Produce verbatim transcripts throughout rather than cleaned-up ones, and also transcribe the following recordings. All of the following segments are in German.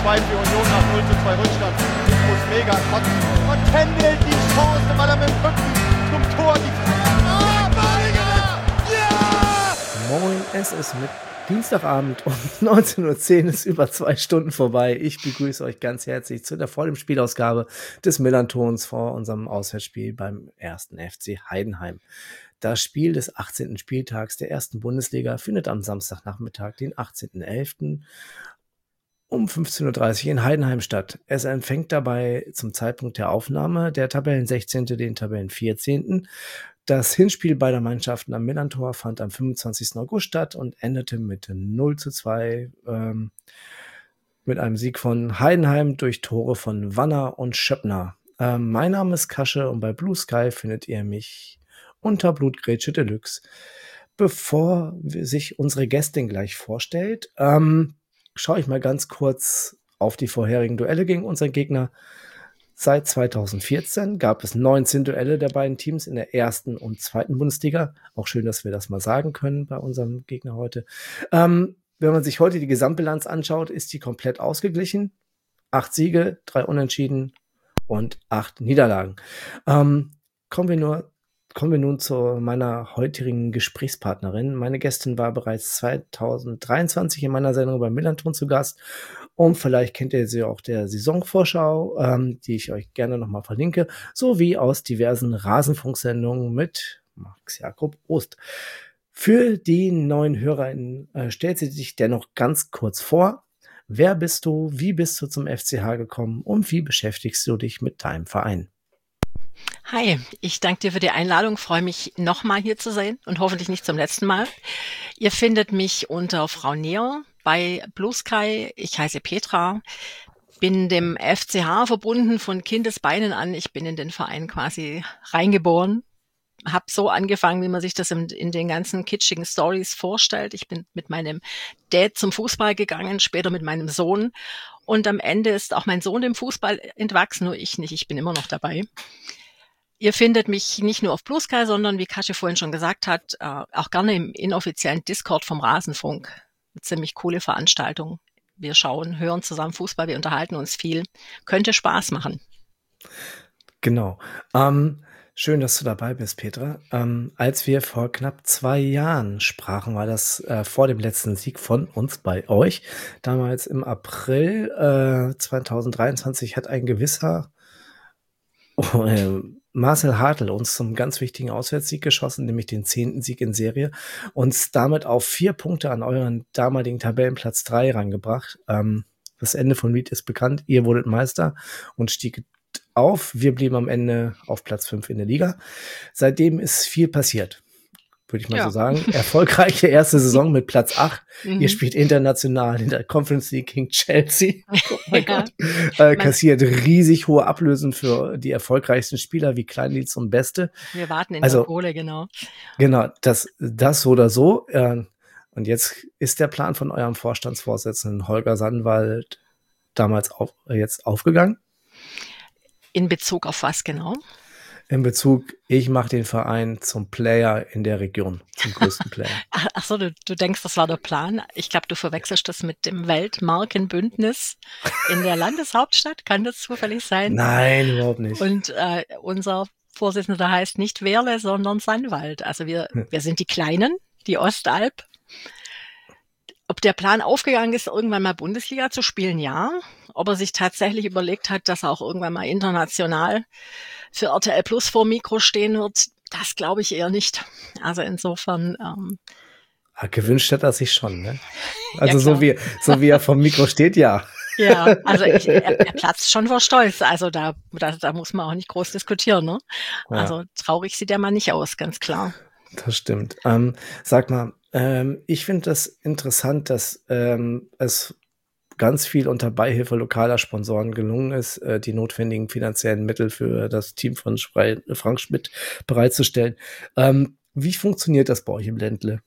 zwei für Union nach null zu zwei Rückstand. Ich muss mega kotzen. Und Kendall die Chance, weil er mit dem Rücken zum Tor die Ah, Badiger! Ja! Moin, es ist mit Dienstagabend um neunzehn Uhr zehn ist über zwei Stunden vorbei. Ich begrüße euch ganz herzlich zu der vollen Spielausgabe des Millern-Tons vor unserem Auswärtsspiel beim ersten F C Heidenheim. Das Spiel des achtzehnten Spieltags der ersten Bundesliga findet am Samstagnachmittag, den achtzehnten elften um fünfzehn Uhr dreißig in Heidenheim statt. Es empfängt dabei zum Zeitpunkt der Aufnahme der Tabellensechzehnte den Tabellenvierzehnten. Das Hinspiel beider Mannschaften am Millern-Tor fand am fünfundzwanzigsten August statt und endete mit null zu zwei ähm, mit einem Sieg von Heidenheim durch Tore von Wanner und Schöppner. Ähm, mein Name ist Kasche und bei Blue Sky findet ihr mich unter Blutgrätsche Deluxe. Bevor sich unsere Gästin gleich vorstellt, ähm, schaue ich mal ganz kurz auf die vorherigen Duelle gegen unseren Gegner. Seit zweitausendvierzehn gab es neunzehn Duelle der beiden Teams in der ersten und zweiten Bundesliga. Auch schön, dass wir das mal sagen können bei unserem Gegner heute. Ähm, wenn man sich heute die Gesamtbilanz anschaut, ist die komplett ausgeglichen. Acht Siege, drei Unentschieden und acht Niederlagen. Ähm, kommen wir nur Kommen wir nun zu meiner heutigen Gesprächspartnerin. Meine Gästin war bereits zweitausenddreiundzwanzig in meiner Sendung beim Millern-Ton zu Gast. Und vielleicht kennt ihr sie auch der Saisonvorschau, ähm, die ich euch gerne nochmal verlinke, sowie aus diversen Rasenfunksendungen mit Max Jakob Ost. Für die neuen HörerInnen äh, stellt sie sich dennoch ganz kurz vor. Wer bist du? Wie bist du zum F C H gekommen? Und wie beschäftigst du dich mit deinem Verein? Hi, ich danke dir für die Einladung, freue mich nochmal hier zu sein und hoffentlich nicht zum letzten Mal. Ihr findet mich unter Frau Neher bei Blue Sky. Ich heiße Petra, bin dem F C H verbunden von Kindesbeinen an. Ich bin in den Verein quasi reingeboren, habe so angefangen, wie man sich das in, in den ganzen kitschigen Stories vorstellt. Ich bin mit meinem Dad zum Fußball gegangen, später mit meinem Sohn und am Ende ist auch mein Sohn dem Fußball entwachsen, nur ich nicht, ich bin immer noch dabei. Ihr findet mich nicht nur auf Blue Sky, sondern wie Kasche vorhin schon gesagt hat, äh, auch gerne im inoffiziellen Discord vom Rasenfunk. Eine ziemlich coole Veranstaltung. Wir schauen, hören zusammen Fußball, wir unterhalten uns viel. Könnte Spaß machen. Genau. Ähm, schön, dass du dabei bist, Petra. Ähm, als wir vor knapp zwei Jahren sprachen, war das äh, vor dem letzten Sieg von uns bei euch. Damals im April äh, zweitausenddreiundzwanzig hat ein gewisser oh, äh, Marcel Hartl uns zum ganz wichtigen Auswärtssieg geschossen, nämlich den zehnten Sieg in Serie, uns damit auf vier Punkte an euren damaligen Tabellenplatz drei rangebracht. Ähm, das Ende von Lied ist bekannt. Ihr wurdet Meister und stieg auf. Wir blieben am Ende auf Platz fünf in der Liga. Seitdem ist viel passiert, würde ich mal ja. so sagen. Erfolgreiche erste Saison mit Platz acht. Mhm. Ihr spielt international in der Conference League gegen Chelsea. Oh mein ja. Gott. Äh, kassiert riesig hohe Ablösen für die erfolgreichsten Spieler wie Kleindienst und Beste. Wir warten in also, der Kohle, genau. Genau, das, das so oder so. Äh, und jetzt ist der Plan von eurem Vorstandsvorsitzenden Holger Sandwald damals auf, jetzt aufgegangen. In Bezug auf was genau? In Bezug, ich mache den Verein zum Player in der Region, zum größten Player. Ach so, du, du denkst, das war der Plan. Ich glaube, du verwechselst das mit dem Weltmarkenbündnis in der Landeshauptstadt. Kann das zufällig sein? Nein, überhaupt nicht. Und äh, unser Vorsitzender heißt nicht Wehrle, sondern Sandwald. Also wir, hm. wir sind die Kleinen, die Ostalb. Ob der Plan aufgegangen ist, irgendwann mal Bundesliga zu spielen, ja. Ob er sich tatsächlich überlegt hat, dass er auch irgendwann mal international für R T L Plus vor Mikro stehen wird, das glaube ich eher nicht. Also insofern... Ähm, ja, gewünscht hat er sich schon, ne? Also ja, so wie so wie er vom Mikro steht, ja. Ja, also ich, er, er platzt schon vor Stolz. Also da, da, da muss man auch nicht groß diskutieren, ne? Ja. Also traurig sieht der Mann nicht aus, ganz klar. Das stimmt. Ähm, sag mal, ähm, ich finde das interessant, dass ähm, es ganz viel unter Beihilfe lokaler Sponsoren gelungen ist, äh, die notwendigen finanziellen Mittel für das Team von Spre- Frank Schmidt bereitzustellen. Ähm, wie funktioniert das bei euch im Ländle?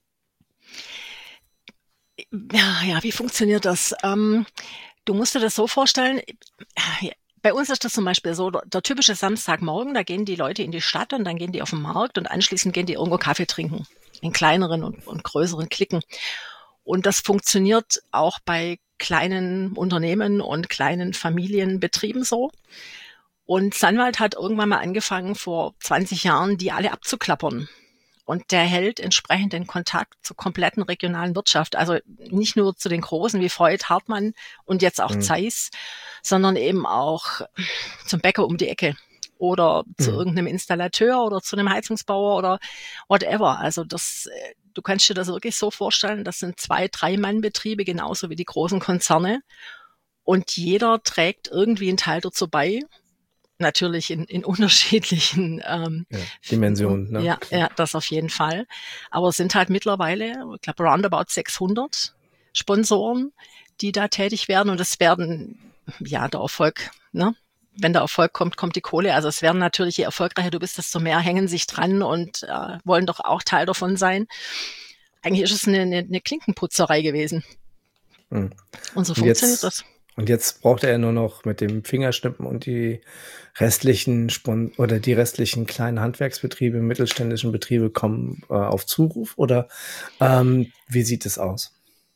Ja, ja, wie funktioniert das? Ähm, du musst dir das so vorstellen, bei uns ist das zum Beispiel so, der typische Samstagmorgen, da gehen die Leute in die Stadt und dann gehen die auf den Markt und anschließend gehen die irgendwo Kaffee trinken, in kleineren und, und größeren Cliquen. Und das funktioniert auch bei kleinen Unternehmen und kleinen Familienbetrieben so. Und Sanwalt hat irgendwann mal angefangen, vor zwanzig Jahren, die alle abzuklappern. Und der hält entsprechend den Kontakt zur kompletten regionalen Wirtschaft. Also nicht nur zu den Großen wie Freud, Hartmann und jetzt auch mhm. Zeiss, sondern eben auch zum Bäcker um die Ecke oder zu mhm. irgendeinem Installateur oder zu einem Heizungsbauer oder whatever. Also das, du kannst dir das wirklich so vorstellen, das sind zwei, drei Mann-Betriebe, genauso wie die großen Konzerne. Und jeder trägt irgendwie einen Teil dazu bei. Natürlich in, in unterschiedlichen ähm, ja, Dimensionen. Ne? Ja, ja, das auf jeden Fall. Aber es sind halt mittlerweile, ich glaube, roundabout sechshundert Sponsoren, die da tätig werden. Und es werden, ja, der Erfolg, ne? Wenn der Erfolg kommt, kommt die Kohle. Also es werden natürlich, je erfolgreicher du bist, desto mehr hängen sich dran und äh, wollen doch auch Teil davon sein. Eigentlich ist es eine, eine, eine Klinkenputzerei gewesen. Hm. Und so und funktioniert jetzt, das. Und jetzt braucht er nur noch mit dem Fingerschnippen und die restlichen Spon- oder die restlichen kleinen Handwerksbetriebe, mittelständischen Betriebe kommen äh, auf Zuruf oder ähm, wie sieht es aus?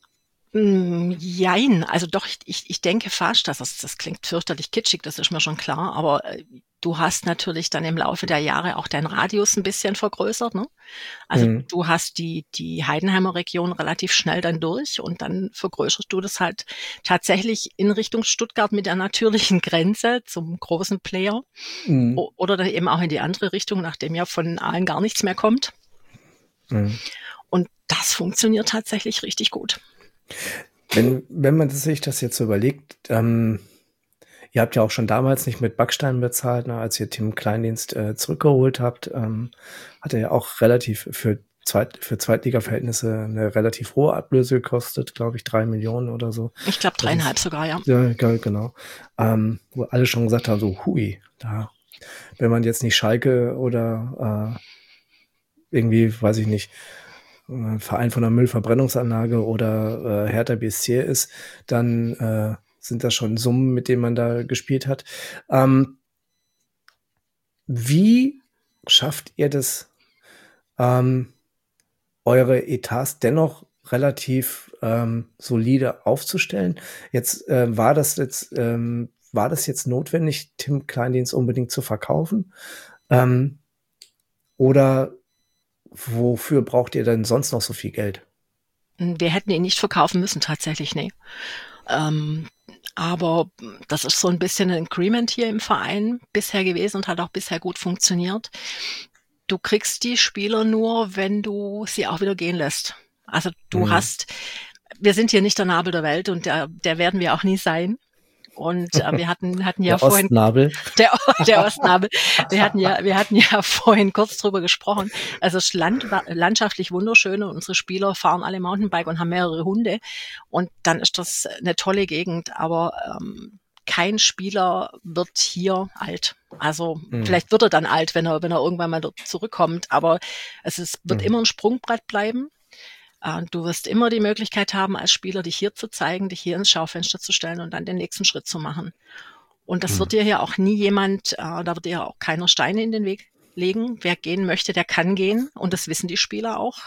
Jein, also doch, ich, ich denke fast, dass das, das klingt fürchterlich kitschig, das ist mir schon klar, aber äh, du hast natürlich dann im Laufe der Jahre auch deinen Radius ein bisschen vergrößert, ne? Also mhm. du hast die, die Heidenheimer Region relativ schnell dann durch und dann vergrößerst du das halt tatsächlich in Richtung Stuttgart mit der natürlichen Grenze zum großen Player mhm. o- oder dann eben auch in die andere Richtung, nachdem ja von Aalen gar nichts mehr kommt. Mhm. Und das funktioniert tatsächlich richtig gut. Wenn, wenn man sich das jetzt so überlegt, ähm, ihr habt ja auch schon damals nicht mit Backstein bezahlt, ne, als ihr Tim Kleindienst äh, zurückgeholt habt, ähm, hat er ja auch relativ für, Zweit, für Zweitliga-Verhältnisse eine relativ hohe Ablöse gekostet, glaube ich, drei Millionen oder so. Ich glaube dreieinhalb ist, sogar, ja. Ja, genau. Ähm, wo alle schon gesagt haben, so hui, da, wenn man jetzt nicht Schalke oder äh, irgendwie, weiß ich nicht, Verein von einer Müllverbrennungsanlage oder äh, Hertha B S C ist, dann äh, sind das schon Summen, mit denen man da gespielt hat. Ähm, wie schafft ihr das, ähm, eure Etats dennoch relativ ähm, solide aufzustellen? Jetzt äh, war das jetzt ähm, war das jetzt notwendig, Tim Kleindienst unbedingt zu verkaufen? Ähm, oder wofür braucht ihr denn sonst noch so viel Geld? Wir hätten ihn nicht verkaufen müssen, tatsächlich, nee. Ähm, aber das ist so ein bisschen ein Agreement hier im Verein bisher gewesen und hat auch bisher gut funktioniert. Du kriegst die Spieler nur, wenn du sie auch wieder gehen lässt. Also du mhm. hast, wir sind hier nicht der Nabel der Welt und der, der werden wir auch nie sein. Und äh, wir hatten hatten ja der vorhin Ostnabel. der der Ostnabel. Wir hatten ja wir hatten ja vorhin kurz drüber gesprochen. Also es ist land, landschaftlich wunderschön und unsere Spieler fahren alle Mountainbike und haben mehrere Hunde und dann ist das eine tolle Gegend. Aber ähm, kein Spieler wird hier alt. Also mhm. vielleicht wird er dann alt, wenn er wenn er irgendwann mal dort zurückkommt. Aber es ist, wird mhm. immer ein Sprungbrett bleiben. Du wirst immer die Möglichkeit haben, als Spieler dich hier zu zeigen, dich hier ins Schaufenster zu stellen und dann den nächsten Schritt zu machen. Und das hm. wird dir hier auch nie jemand, äh, da wird dir auch keiner Steine in den Weg legen. Wer gehen möchte, der kann gehen. Und das wissen die Spieler auch.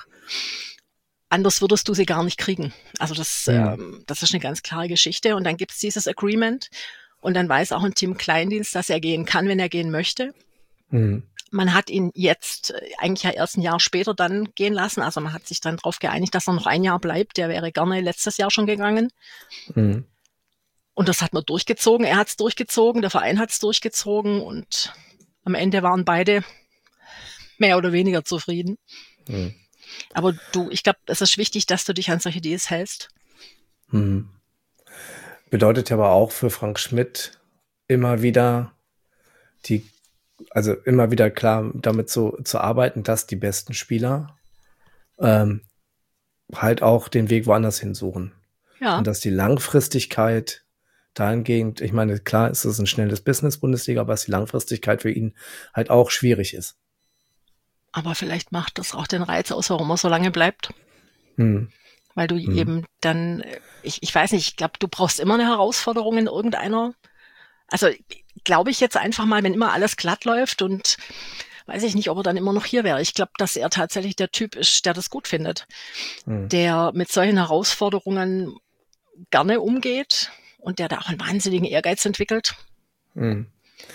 Anders würdest du sie gar nicht kriegen. Also das, ja. ähm, das ist eine ganz klare Geschichte. Und dann gibt es dieses Agreement. Und dann weiß auch ein Tim Kleindienst, dass er gehen kann, wenn er gehen möchte. Hm. Man hat ihn jetzt eigentlich ja erst ein Jahr später dann gehen lassen. Also man hat sich dann darauf geeinigt, dass er noch ein Jahr bleibt. Der wäre gerne letztes Jahr schon gegangen. Mhm. Und das hat man durchgezogen. Er hat es durchgezogen, der Verein hat es durchgezogen. Und am Ende waren beide mehr oder weniger zufrieden. Mhm. Aber du, ich glaube, es ist wichtig, dass du dich an solche Deals hältst. Mhm. Bedeutet ja aber auch für Frank Schmidt immer wieder die Also immer wieder klar damit zu, zu arbeiten, dass die besten Spieler ähm, halt auch den Weg woanders hin suchen. Ja. Und dass die Langfristigkeit dahingehend, ich meine, klar ist es ein schnelles Business Bundesliga, aber dass die Langfristigkeit für ihn halt auch schwierig ist. Aber vielleicht macht das auch den Reiz aus, warum er so lange bleibt. Hm. Weil du hm. eben dann, ich, ich weiß nicht, ich glaube, du brauchst immer eine Herausforderung in irgendeiner. Also glaube ich jetzt einfach mal, wenn immer alles glatt läuft und weiß ich nicht, ob er dann immer noch hier wäre. Ich glaube, dass er tatsächlich der Typ ist, der das gut findet. Mhm. Der mit solchen Herausforderungen gerne umgeht und der da auch einen wahnsinnigen Ehrgeiz entwickelt. Mhm.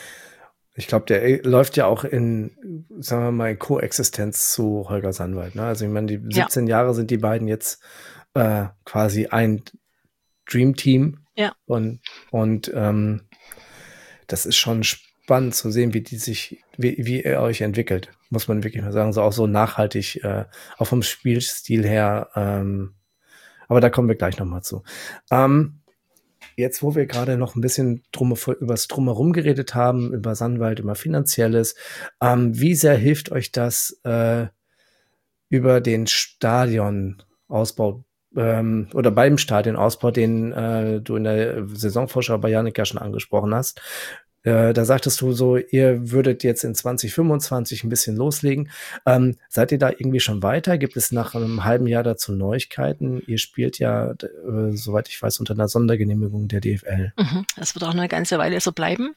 Ich glaube, der läuft ja auch in, sagen wir mal, in Koexistenz zu Holger Sandwald. Ne? Also ich meine, die siebzehn ja. Jahre sind die beiden jetzt äh, quasi ein Dream-Team. Ja. Und, und ähm, das ist schon spannend zu sehen, wie die sich, wie, wie ihr euch entwickelt, muss man wirklich mal sagen. So auch so nachhaltig, äh, auch vom Spielstil her. Ähm, aber da kommen wir gleich nochmal zu. Ähm, Jetzt, wo wir gerade noch ein bisschen drum, über das Drumherum geredet haben, über Sandwald, über Finanzielles, ähm, wie sehr hilft euch das äh, über den Stadionausbau ähm, oder beim Stadionausbau, den äh, du in der Saisonvorschau bei Jannik ja schon angesprochen hast? Äh, da sagtest du so, ihr würdet jetzt in zwanzig fünfundzwanzig ein bisschen loslegen. Ähm, seid ihr da irgendwie schon weiter? Gibt es nach einem halben Jahr dazu Neuigkeiten? Ihr spielt ja, äh, soweit ich weiß, unter einer Sondergenehmigung der D F L. Mhm, das wird auch noch eine ganze Weile so bleiben.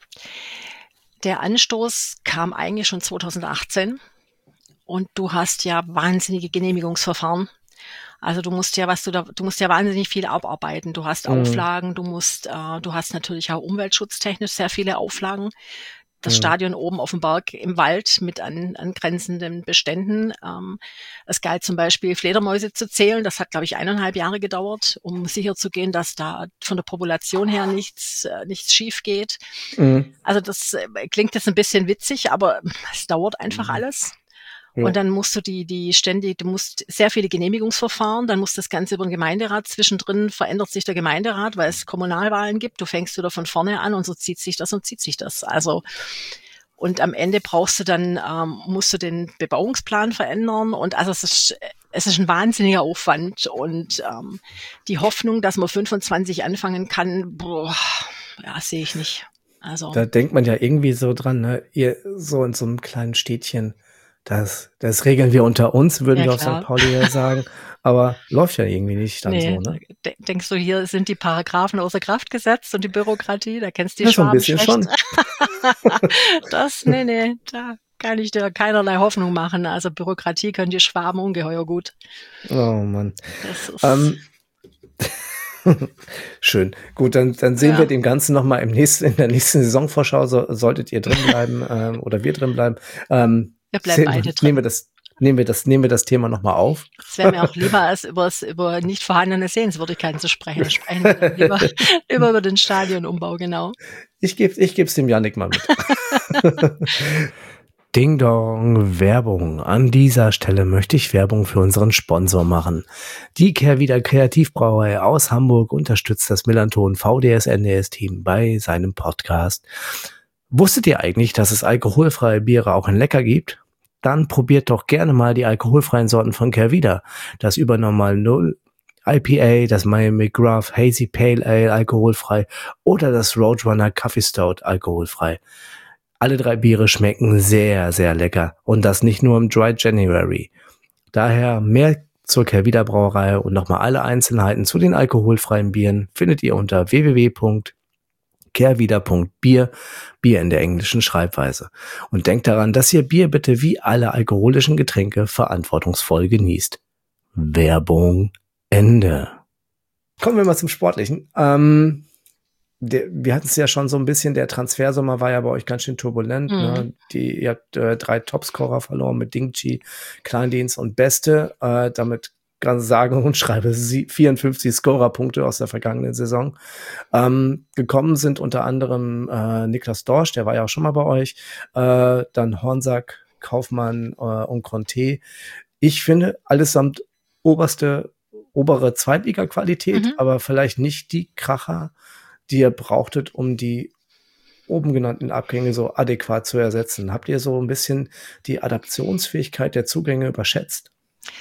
Der Anstoß kam eigentlich schon zwanzig achtzehn und du hast ja wahnsinnige Genehmigungsverfahren. Also du musst ja, was du da, du musst ja wahnsinnig viel abarbeiten. Du hast mhm. Auflagen, du musst, äh, du hast natürlich auch umweltschutztechnisch sehr viele Auflagen. Das mhm. Stadion oben auf dem Berg im Wald mit an, angrenzenden Beständen. Ähm, es galt zum Beispiel Fledermäuse zu zählen. Das hat, glaube ich, eineinhalb Jahre gedauert, um sicherzugehen, dass da von der Population her nichts, äh, nichts schief geht. Mhm. Also das äh, klingt jetzt ein bisschen witzig, aber es dauert einfach mhm. alles. Ja. Und dann musst du die, die ständig, du musst sehr viele Genehmigungsverfahren, dann muss das Ganze über den Gemeinderat. Zwischendrin verändert sich der Gemeinderat, weil es Kommunalwahlen gibt. Du fängst wieder von vorne an und so zieht sich das und zieht sich das. Also, und am Ende brauchst du dann, ähm, musst du den Bebauungsplan verändern und also es ist, es ist ein wahnsinniger Aufwand und ähm, die Hoffnung, dass man fünfundzwanzig anfangen kann, boah, ja, sehe ich nicht. Also. Da denkt man ja irgendwie so dran, ne? Ihr so in so einem kleinen Städtchen. Das, das regeln wir unter uns, würden ja, wir auf Sankt Pauli sagen. Aber läuft ja irgendwie nicht dann nee, so, ne? Denkst du, hier sind die Paragraphen außer Kraft gesetzt und die Bürokratie? Da kennst du die ja, Schwaben schon ein bisschen schlecht. Schon. Das, nee, nee, da kann ich dir keinerlei Hoffnung machen. Also Bürokratie können die Schwaben ungeheuer gut. Oh Mann. Das ist ähm, schön. Gut, dann, dann sehen ja. wir dem Ganzen nochmal im nächsten, in der nächsten Saisonvorschau, so, solltet ihr drin bleiben ähm, oder wir drin bleiben. Ähm, Wir bleiben beide drin. Nehmen wir das, nehmen wir das, nehmen wir das Thema nochmal auf. Es wäre mir auch lieber, als übers, über nicht vorhandene Sehenswürdigkeiten zu sprechen. Wir sprechen wir lieber, lieber über den Stadionumbau, genau. Ich gebe ich geb's dem Jannik mal mit. Ding Dong, Werbung. An dieser Stelle möchte ich Werbung für unseren Sponsor machen. Die Kehrwieder Kreativbrauerei aus Hamburg unterstützt das Millanton V D S N D S-Team bei seinem Podcast. Wusstet ihr eigentlich, dass es alkoholfreie Biere auch in Lecker gibt? Dann probiert doch gerne mal die alkoholfreien Sorten von Kehrwieder. Das Übernormal Null I P A, das Miami McGrath Hazy Pale Ale alkoholfrei oder das Roadrunner Coffee Stout alkoholfrei. Alle drei Biere schmecken sehr, sehr lecker und das nicht nur im Dry January. Daher mehr zur Kehrwieder Brauerei und nochmal alle Einzelheiten zu den alkoholfreien Bieren findet ihr unter w w w punkt kehrwieder punkt bier, Bier in der englischen Schreibweise. Und denkt daran, dass ihr Bier bitte wie alle alkoholischen Getränke verantwortungsvoll genießt. Werbung Ende. Kommen wir mal zum Sportlichen. Ähm, der, wir hatten es ja schon so ein bisschen, der Transfersommer war ja bei euch ganz schön turbulent. Mhm. Ne? Die, ihr habt äh, drei Topscorer verloren mit Dingchi, Kleindienst und Beste. Äh, damit ganz sage und schreibe vierundfünfzig Scorerpunkte aus der vergangenen Saison. Ähm, gekommen sind unter anderem äh, Niklas Dorsch, der war ja auch schon mal bei euch, äh, dann Hornsack, Kaufmann äh, und Conte. Ich finde allesamt oberste, obere Zweitliga-Qualität, mhm. aber vielleicht nicht die Kracher, die ihr brauchtet, um die oben genannten Abgänge so adäquat zu ersetzen. Habt ihr so ein bisschen die Adaptionsfähigkeit der Zugänge überschätzt?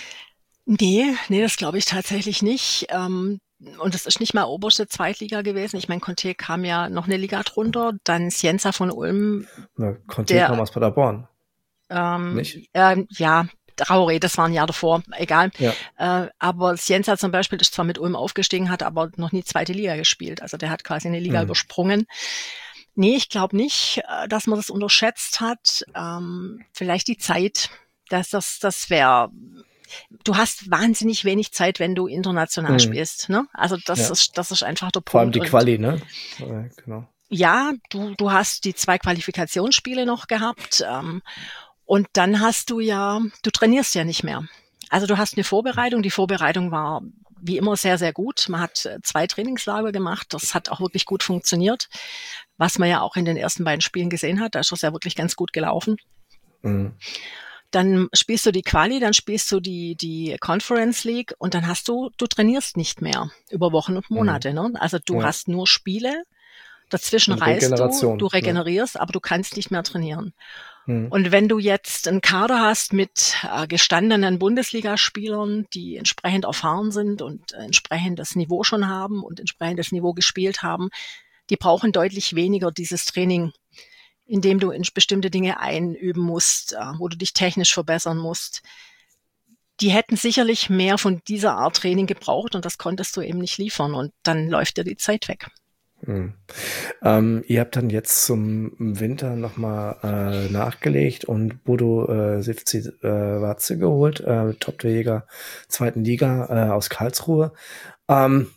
Nee, nee, das glaube ich tatsächlich nicht. Ähm, und es ist nicht mal oberste Zweitliga gewesen. Ich meine, Conte kam ja noch eine Liga drunter, dann Scienza von Ulm. Na, Conte der, kam aus Paderborn. Ähm, nicht? Äh, ja, Traoré, das war ein Jahr davor, egal. Ja. Äh, aber Scienza zum Beispiel ist zwar mit Ulm aufgestiegen, hat aber noch nie zweite Liga gespielt. Also der hat quasi eine Liga mhm. übersprungen. Nee, ich glaube nicht, dass man das unterschätzt hat. Ähm, vielleicht die Zeit, dass das, das wäre... du hast wahnsinnig wenig Zeit, wenn du international Mhm. spielst, ne? Also das Ja. ist, das ist einfach der Punkt. Vor allem die Und Quali, ne? Äh, Genau. ja, du, du hast die zwei Qualifikationsspiele noch gehabt, ähm, und dann hast du ja, du trainierst ja nicht mehr. Also du hast eine Vorbereitung. Die Vorbereitung war wie immer sehr, sehr gut. Man hat äh, zwei Trainingslager gemacht. Das hat auch wirklich gut funktioniert, was man ja auch in den ersten beiden Spielen gesehen hat. Da ist das ja wirklich ganz gut gelaufen. Mhm. Dann spielst du die Quali, dann spielst du die, die Conference League und dann hast du, du trainierst nicht mehr über Wochen und Monate, ne? Also du Ja. hast nur Spiele, dazwischen Und reist du, Regeneration, du ne? regenerierst, aber du kannst nicht mehr trainieren. Mhm. Und wenn du jetzt einen Kader hast mit äh, gestandenen Bundesligaspielern, die entsprechend erfahren sind und äh, entsprechend das Niveau schon haben und entsprechend das Niveau gespielt haben, die brauchen deutlich weniger dieses Training, in dem du in bestimmte Dinge einüben musst, äh, wo du dich technisch verbessern musst. Die hätten sicherlich mehr von dieser Art Training gebraucht und das konntest du eben nicht liefern und dann läuft dir die Zeit weg. Mhm. Ähm, ihr habt dann jetzt zum Winter nochmal äh, nachgelegt und Bodo äh, Sivci äh, Watze geholt, äh, Top-Torjäger zweiten Liga äh, aus Karlsruhe. Ähm,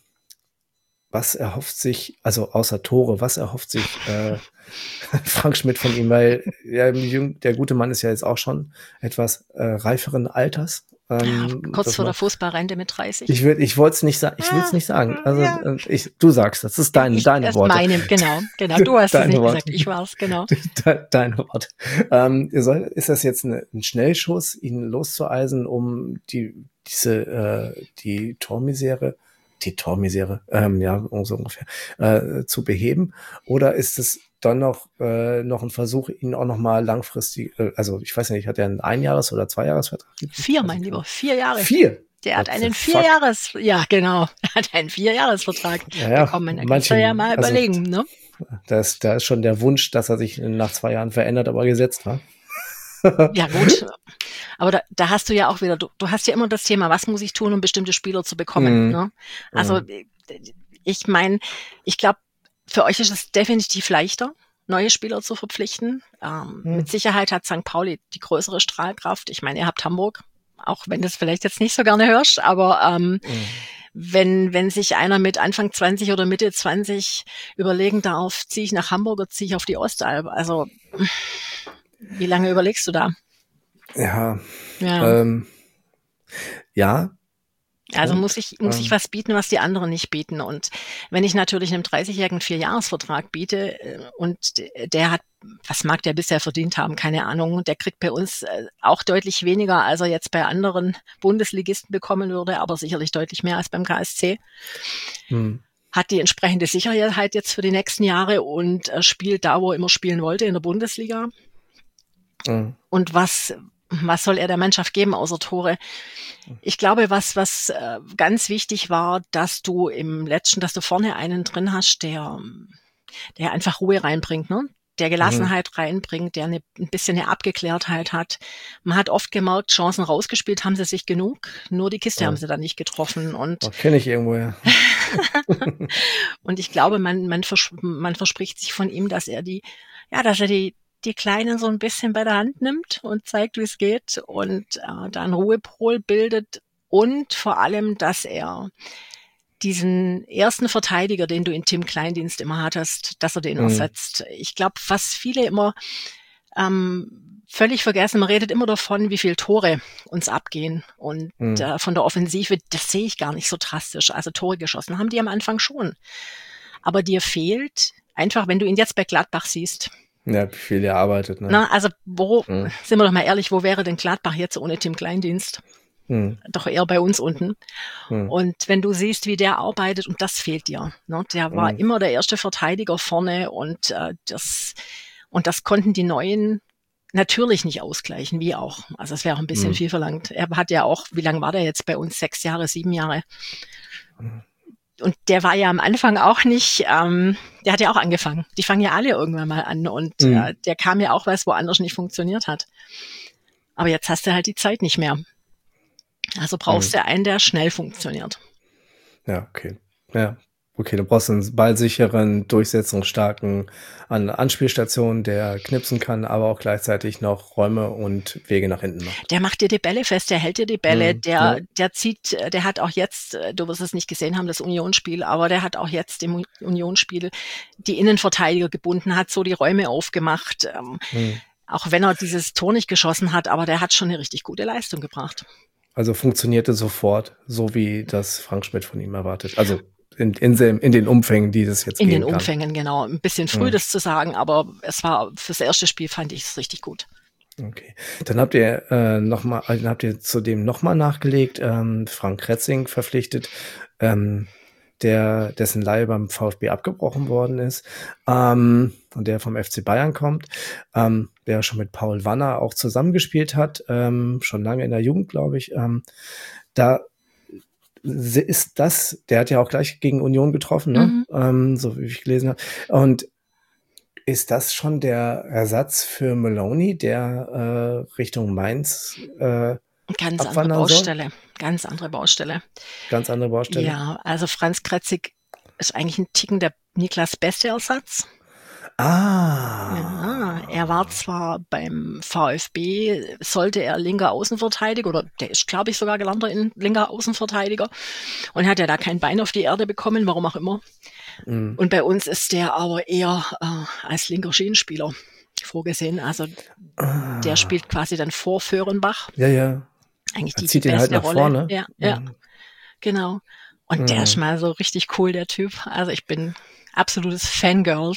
was erhofft sich, also außer Tore, was erhofft sich äh, Frank Schmidt von ihm? Weil ja, der gute Mann ist ja jetzt auch schon etwas äh, reiferen Alters. Ähm, Kurz vor der Fußballrente mit dreißig. Ich will, ich wollte es nicht sagen. Ich will es nicht sagen. Also Ja. ich, du sagst, das ist dein, ich, deine das Worte. Meine, genau, genau. Du hast es nicht Worte. gesagt, ich war es, genau. De, deine Worte. Ähm, soll, ist das jetzt eine, ein Schnellschuss, ihn loszueisen, um die diese äh, die Tormisere, die Tormisere, ähm, ja so ungefähr äh, zu beheben? Oder ist es dann noch äh, noch ein Versuch, ihn auch noch mal langfristig, äh, also ich weiß nicht, hat er einen Einjahres- oder Zweijahresvertrag? Vier, mein Lieber, vier Jahre. Vier? Der hat What einen the fuck? Vierjahres, ja genau, er hat einen Vierjahresvertrag Ja, ja, bekommen. Da kannst manchen- du ja mal also, überlegen, ne? Da ist, da ist schon der Wunsch, dass er sich nach zwei Jahren verändert, aber gesetzt war. Ja gut, aber da, da hast du ja auch wieder, du, du hast ja immer das Thema, was muss ich tun, um bestimmte Spieler zu bekommen. Mhm. Ne? Also ich meine, ich glaube, für euch ist es definitiv leichter, neue Spieler zu verpflichten. Ähm, Mhm. Mit Sicherheit hat Sankt Pauli die größere Strahlkraft. Ich meine, ihr habt Hamburg, auch wenn du es vielleicht jetzt nicht so gerne hörst, aber ähm, Mhm. wenn wenn sich einer mit Anfang zwanzig oder Mitte zwanzig überlegen darf, ziehe ich nach Hamburg oder ziehe ich auf die Ostalb, also wie lange überlegst du da? Ja, Ja. ähm, ja. Also Punkt. muss ich, muss ich Ähm. was bieten, was die anderen nicht bieten. Und wenn ich natürlich einem dreißigjährigen einen Vierjahresvertrag biete äh, und der hat, was mag der bisher verdient haben, keine Ahnung, der kriegt bei uns äh, auch deutlich weniger, als er jetzt bei anderen Bundesligisten bekommen würde, aber sicherlich deutlich mehr als beim K S C. Hm. Hat die entsprechende Sicherheit jetzt für die nächsten Jahre und äh, spielt da, wo er immer spielen wollte, in der Bundesliga. Mhm. Und was, was soll er der Mannschaft geben außer Tore? Ich glaube, was, was äh, ganz wichtig war, dass du im letzten, dass du vorne einen drin hast, der, der einfach Ruhe reinbringt, ne? Der Gelassenheit mhm. reinbringt, der eine, ein bisschen eine Abgeklärtheit hat. Man hat oft gemerkt, Chancen rausgespielt haben sie sich genug, nur die Kiste Ja. haben sie dann nicht getroffen. Und kenne ich irgendwo, ja. Und ich glaube, man, man, vers- man verspricht sich von ihm, dass er die, ja, dass er die, die Kleinen so ein bisschen bei der Hand nimmt und zeigt, wie es geht und äh, da einen Ruhepol bildet und vor allem, dass er diesen ersten Verteidiger, den du in Tim Kleindienst immer hattest, dass er den Mhm. ersetzt. Ich glaube, was viele immer ähm, völlig vergessen, man redet immer davon, wie viele Tore uns abgehen und Mhm. äh, von der Offensive, das sehe ich gar nicht so drastisch. Also Tore geschossen haben die am Anfang schon. Aber dir fehlt einfach, wenn du ihn jetzt bei Gladbach siehst, Ja, wie viel er arbeitet, ne? na, also wo, Mhm. sind wir doch mal ehrlich, wo wäre denn Gladbach jetzt ohne Tim Kleindienst? Mhm. Doch eher bei uns unten. Mhm. Und wenn du siehst, wie der arbeitet, und das fehlt dir, ne? Der war Mhm. immer der erste Verteidiger vorne und äh, das und das konnten die Neuen natürlich nicht ausgleichen, wie auch. Also es wäre auch ein bisschen Mhm. viel verlangt. Er hat ja auch, wie lange war der jetzt bei uns? Sechs Jahre, sieben Jahre. Und der war ja am Anfang auch nicht, ähm, der hat ja auch angefangen. Die fangen ja alle irgendwann mal an und Mhm. äh, der kam ja auch, was woanders nicht funktioniert hat. Aber jetzt hast du halt die Zeit nicht mehr. Also brauchst Mhm. du einen, der schnell funktioniert. Ja, okay. Ja. Okay, du brauchst einen ballsicheren, durchsetzungsstarken an Anspielstation, der knipsen kann, aber auch gleichzeitig noch Räume und Wege nach hinten macht. Der macht dir die Bälle fest, der hält dir die Bälle, Mhm, der, ja. der zieht, der hat auch jetzt, du wirst es nicht gesehen haben, das Unionsspiel, aber der hat auch jetzt im Unionsspiel die Innenverteidiger gebunden, hat so die Räume aufgemacht, ähm, Mhm. auch wenn er dieses Tor nicht geschossen hat, aber der hat schon eine richtig gute Leistung gebracht. Also funktionierte sofort, so wie das Frank Schmidt von ihm erwartet. Also in, in, dem, in den Umfängen, die das jetzt In gehen den kann. Umfängen, genau. Ein bisschen früh, Mhm. das zu sagen, aber es war fürs erste Spiel fand ich es richtig gut. Okay. Dann habt ihr äh, noch mal, dann habt ihr zudem nochmal nachgelegt, ähm, Frank Kretzing verpflichtet, ähm, der, dessen Leihe beim VfB abgebrochen worden ist, ähm, und der vom F C Bayern kommt, ähm, der schon mit Paul Wanner auch zusammengespielt hat, ähm, schon lange in der Jugend, glaube ich. Ähm, da ist das, der hat ja auch gleich gegen Union getroffen, ne? Mhm. Ähm, so wie ich gelesen habe. Und ist das schon der Ersatz für Maloney, der äh, Richtung Mainz äh, Ganz andere abwandern soll? Baustelle, ganz andere Baustelle. Ganz andere Baustelle? Ja, also Franz Kretzig ist eigentlich ein Ticken der Niklas Beste Ersatz. Ah. Ja, er war zwar beim VfB, sollte er linker Außenverteidiger, oder der ist, glaube ich, sogar gelernter in linker Außenverteidiger und hat ja da kein Bein auf die Erde bekommen, warum auch immer. Mhm. Und bei uns ist der aber eher äh, als linker Schienenspieler vorgesehen. Also Ah. der spielt quasi dann vor Föhrenbach. Ja, ja. Eigentlich Er die, zieht die ihn halt beste nach Rolle. vorne. Ja, ja, Mhm. genau. Und Mhm. der ist mal so richtig cool, der Typ. Also ich bin absolutes Fangirl.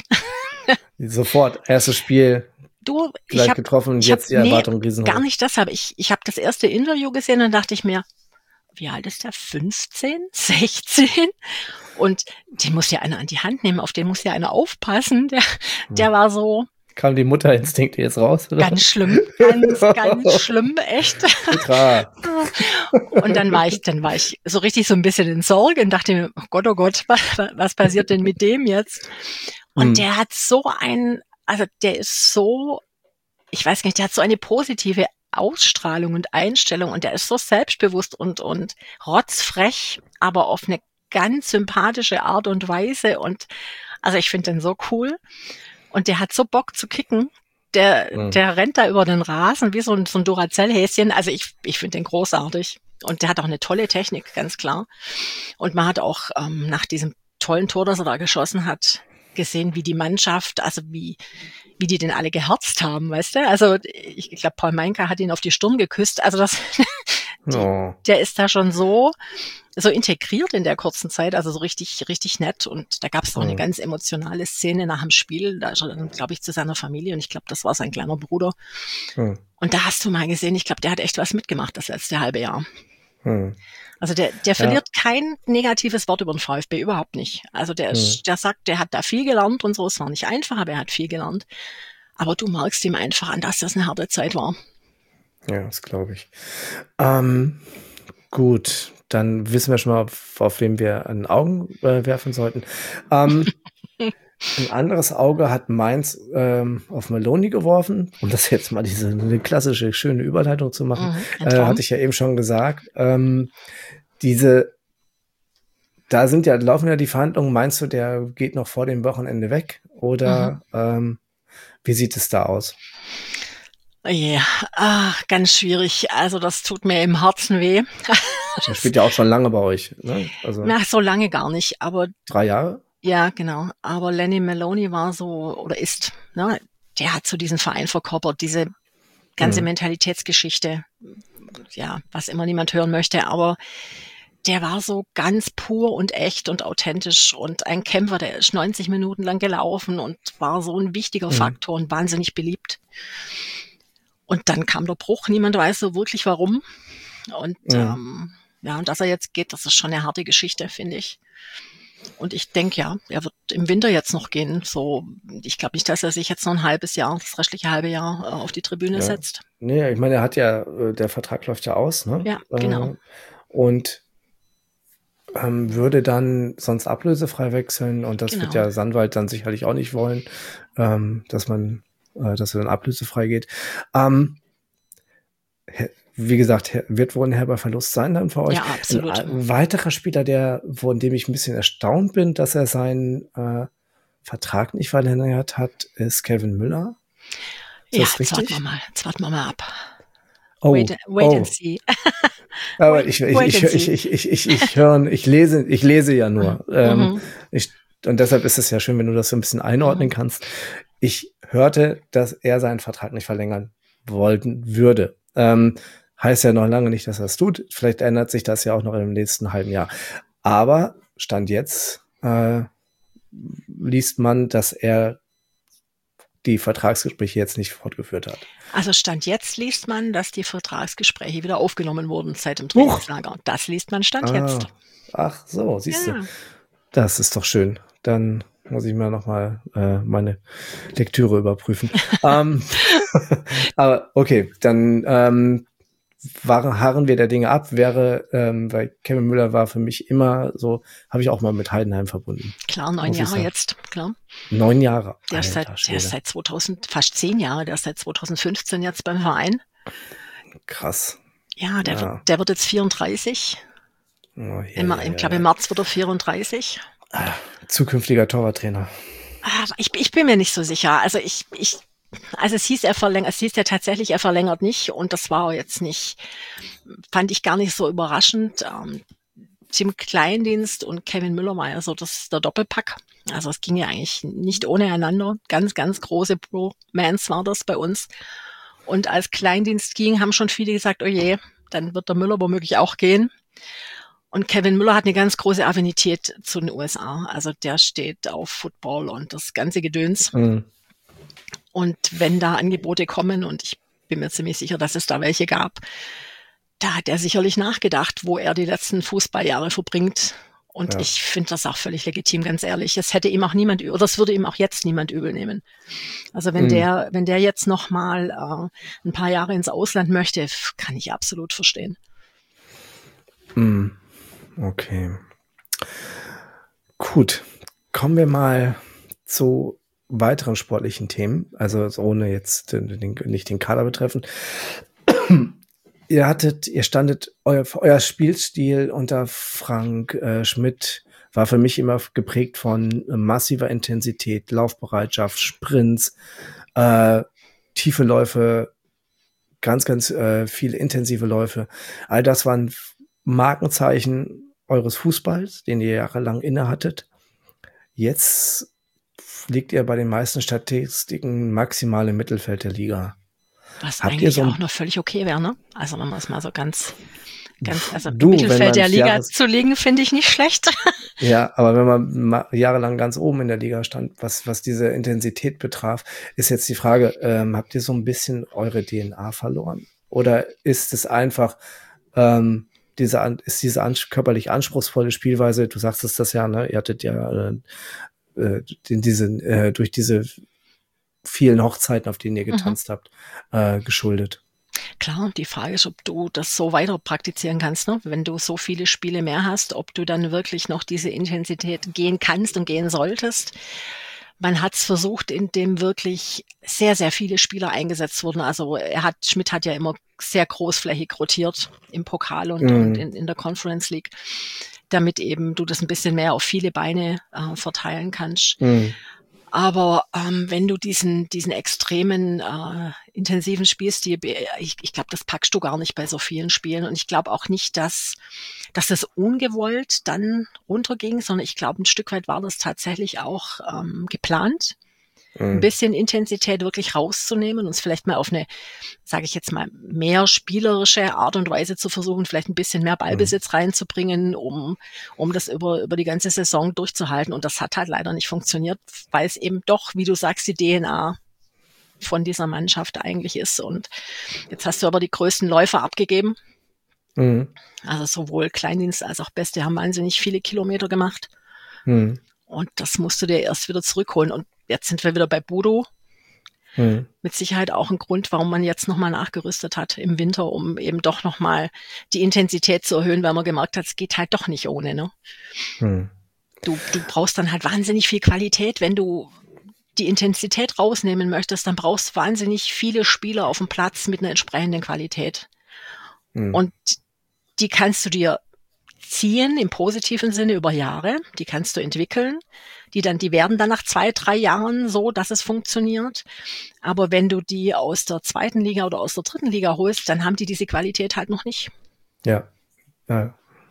Sofort, erstes Spiel, Du, gleich ich habe getroffen, ich hab, jetzt die nee, Erwartung riesenhoch. gar nicht deshalb. Ich, ich habe das erste Interview gesehen und dachte ich mir, wie alt ist der? fünfzehn? sechzehn? Und den muss ja einer an die Hand nehmen, auf den muss ja einer aufpassen. Der, der war so Kam die Mutterinstinkte jetzt raus? Oder? ganz schlimm, ganz, ganz schlimm, echt. Petra. Und dann war ich, dann war ich so richtig so ein bisschen in Sorge und dachte mir, oh Gott, oh Gott, was, was passiert denn mit dem jetzt? Und Hm. der hat so ein, also der ist so, ich weiß nicht, der hat so eine positive Ausstrahlung und Einstellung und der ist so selbstbewusst und, und rotzfrech, aber auf eine ganz sympathische Art und Weise. Und also ich finde den so cool. Und der hat so Bock zu kicken. Der, Mhm. der rennt da über den Rasen wie so ein, so ein Duracell-Häschen. Also ich, ich finde den großartig. Und der hat auch eine tolle Technik, ganz klar. Und man hat auch ähm, nach diesem tollen Tor, das er da geschossen hat, gesehen, wie die Mannschaft, also wie, wie die den alle geherzt haben, weißt du? Also ich, ich glaube, Paul Meinka hat ihn auf die Stirn geküsst. Also das, die, Oh. der ist da schon so, so integriert in der kurzen Zeit, also so richtig, richtig nett. Und da gab es auch eine Mhm. ganz emotionale Szene nach dem Spiel. Da ist er dann, glaube ich, zu seiner Familie und ich glaube, das war sein kleiner Bruder. Hm. Und da hast du mal gesehen, ich glaube, der hat echt was mitgemacht das letzte halbe Jahr. Hm. Also der, der verliert kein negatives Wort über den VfB, überhaupt nicht. Also der ist, der sagt, der hat da viel gelernt und so. Es war nicht einfach, aber er hat viel gelernt. Aber du merkst ihm einfach an, dass das eine harte Zeit war. Ja, das glaube ich. Ähm, gut, dann wissen wir schon mal, auf, auf wen wir ein Augen äh, werfen sollten. Ähm, ein anderes Auge hat Mainz ähm, auf Maloney geworfen, um das jetzt mal diese eine klassische, schöne Überleitung zu machen. Mhm, ein äh, Traum. hatte ich ja eben schon gesagt. Ähm, diese, da sind ja, laufen ja die Verhandlungen. Meinst du, der geht noch vor dem Wochenende weg? Oder ähm, wie sieht es da aus? Ja, ach, ganz schwierig. Also das tut mir im Herzen weh. Der spielt ja auch schon lange bei euch, ne? Also Na, so lange gar nicht, aber drei Jahre? ja, genau. Aber Lenny Maloney war so, oder ist, ne, der hat so diesen Verein verkörpert, diese ganze Mhm. Mentalitätsgeschichte. Ja, was immer niemand hören möchte, aber der war so ganz pur und echt und authentisch und ein Kämpfer, der ist neunzig Minuten lang gelaufen und war so ein wichtiger Mhm. Faktor und wahnsinnig beliebt. Und dann kam der Bruch, niemand weiß so wirklich warum. Und Mhm. ähm, ja, und dass er jetzt geht, das ist schon eine harte Geschichte, finde ich. Und ich denke, ja, er wird im Winter jetzt noch gehen. So, ich glaube nicht, dass er sich jetzt noch ein halbes Jahr, das restliche halbe Jahr äh, auf die Tribüne Ja. setzt. Nee, ich meine, er hat ja, äh, der Vertrag läuft ja aus, ne? Ja, genau. Äh, und ähm, würde dann sonst ablösefrei wechseln und das wird Genau. ja Sandwald dann sicherlich auch nicht wollen, ähm, dass man, äh, dass er dann ablösefrei geht. Ähm, hä- wie gesagt, wird wohl ein herber Verlust sein dann für euch. Ja, absolut. Ein, ein weiterer Spieler, der, von dem ich ein bisschen erstaunt bin, dass er seinen äh, Vertrag nicht verlängert hat, ist Kevin Müller. Ist ja, das jetzt richtig? warten wir mal, jetzt warten wir mal ab. Oh, wait wait oh. and see. Aber wait, ich, ich, wait ich, and ich, see. ich, ich, ich, ich höre, ich lese, ich lese ja nur. Mhm. Ähm, ich, und deshalb ist es ja schön, wenn du das so ein bisschen einordnen Mhm. kannst. Ich hörte, dass er seinen Vertrag nicht verlängern wollten würde. Ähm, heißt ja noch lange nicht, dass er es tut. Vielleicht ändert sich das ja auch noch im nächsten halben Jahr. Aber Stand jetzt äh, liest man, dass er die Vertragsgespräche jetzt nicht fortgeführt hat. Also Stand jetzt liest man, dass die Vertragsgespräche wieder aufgenommen wurden seit dem Huch. Trainingslager. Das liest man Stand Ah, jetzt. ach so, siehst Ja. du. Das ist doch schön. Dann muss ich mal noch mal äh, meine Lektüre überprüfen. ähm, aber okay, dann ähm, waren, harren wir der Dinge ab. Wäre, ähm, weil Kevin Müller war für mich immer so, habe ich auch mal mit Heidenheim verbunden. Klar, neun Muss ich Jahre sagen. jetzt, klar. Neun Jahre. Der ist, seit, Alter der ist Schwede. seit zweitausend, fast zehn Jahre, der ist seit zweitausendfünfzehn jetzt beim Verein. Krass. Ja, der, Ja. Wird, der wird jetzt vierunddreißig. Oh, ja, Im, ja, ich ja, glaube, ja. im März wird er vierunddreißig. Ah, zukünftiger Torwarttrainer. Aber ich, ich bin mir nicht so sicher. Also ich, ich, also es hieß, er verlängert, es hieß ja tatsächlich, er verlängert nicht und das war jetzt nicht, fand ich gar nicht so überraschend. Ähm, Tim Kleindienst und Kevin Müller war ja so das, der Doppelpack. Also es ging ja eigentlich nicht ohne einander. Ganz, ganz große Bromance war das bei uns. Und als Kleindienst ging, haben schon viele gesagt, oh je, dann wird der Müller womöglich auch gehen. Und Kevin Müller hat eine ganz große Affinität zu den U S A. Also der steht auf Football und das ganze Gedöns. Mhm. Und wenn da Angebote kommen, und ich bin mir ziemlich sicher, dass es da welche gab, da hat er sicherlich nachgedacht, wo er die letzten Fußballjahre verbringt. Und Ja. ich finde das auch völlig legitim, ganz ehrlich. Das hätte ihm auch niemand, oder das würde ihm auch jetzt niemand übel nehmen. Also wenn Mhm. der, wenn der jetzt noch mal äh, ein paar Jahre ins Ausland möchte, f- kann ich absolut verstehen. Mhm. Okay. Gut. Kommen wir mal zu weiteren sportlichen Themen, also so ohne jetzt den, den, nicht den Kader betreffend. Ihr hattet, ihr standet, euer, euer Spielstil unter Frank äh, Schmidt war für mich immer geprägt von äh, massiver Intensität, Laufbereitschaft, Sprints, äh, tiefe Läufe, ganz, ganz äh, viele intensive Läufe. All das waren Markenzeichen eures Fußballs, den ihr jahrelang innehattet. Jetzt liegt ihr bei den meisten Statistiken maximal im Mittelfeld der Liga. Was Habt ihr eigentlich so ein- auch noch völlig okay wäre, ne? Also wenn man es mal so ganz, ganz, also Du, im wenn Mittelfeld man's der Liga Jahres- zu liegen, finde ich nicht schlecht. Ja, aber wenn man ma- jahrelang ganz oben in der Liga stand, was, was diese Intensität betraf, ist jetzt die Frage, ähm, habt ihr so ein bisschen eure D N A verloren? Oder ist es einfach, ähm, diese, an- ist diese an, körperlich anspruchsvolle Spielweise, du sagst es das ja, ne, ihr hattet ja äh, äh, den, diese, äh, durch diese vielen Hochzeiten, auf denen ihr getanzt habt, äh, geschuldet? Klar, die Frage ist, ob du das so weiter praktizieren kannst, ne? Wenn du so viele Spiele mehr hast, ob du dann wirklich noch diese Intensität gehen kannst und gehen solltest. Man hat es versucht, indem wirklich sehr, sehr viele Spieler eingesetzt wurden. Also er hat, Schmidt hat ja immer sehr großflächig rotiert im Pokal und, Mhm. und in, in der Conference League, damit eben du das ein bisschen mehr auf viele Beine äh, verteilen kannst. Mhm. Aber ähm, wenn du diesen diesen extremen äh, intensiven Spielstil, be- ich, ich glaube, das packst du gar nicht bei so vielen Spielen. Und ich glaube auch nicht, dass dass das ungewollt dann runterging, sondern ich glaube, ein Stück weit war das tatsächlich auch ähm, geplant, ein Mhm. bisschen Intensität wirklich rauszunehmen und es vielleicht mal auf eine, sage ich jetzt mal, mehr spielerische Art und Weise zu versuchen, vielleicht ein bisschen mehr Ballbesitz reinzubringen, um um das über über die ganze Saison durchzuhalten. Und das hat halt leider nicht funktioniert, weil es eben doch, wie du sagst, die D N A von dieser Mannschaft eigentlich ist. Und jetzt hast du aber die größten Läufer abgegeben. Mhm. Also sowohl Kleindienst als auch Beste haben wahnsinnig viele Kilometer gemacht. Mhm. Und das musst du dir erst wieder zurückholen. Und jetzt sind wir wieder bei Bodo. Mhm. Mit Sicherheit auch ein Grund, warum man jetzt nochmal nachgerüstet hat im Winter, um eben doch nochmal die Intensität zu erhöhen, weil man gemerkt hat, es geht halt doch nicht ohne. Ne? Mhm. Du, du brauchst dann halt wahnsinnig viel Qualität. Wenn du die Intensität rausnehmen möchtest, dann brauchst du wahnsinnig viele Spieler auf dem Platz mit einer entsprechenden Qualität. Mhm. Und die kannst du dir ziehen im positiven Sinne über Jahre, die kannst du entwickeln, die dann, die werden dann nach zwei, drei Jahren so, dass es funktioniert. Aber wenn du die aus der zweiten Liga oder aus der dritten Liga holst, dann haben die diese Qualität halt noch nicht. Ja, ja.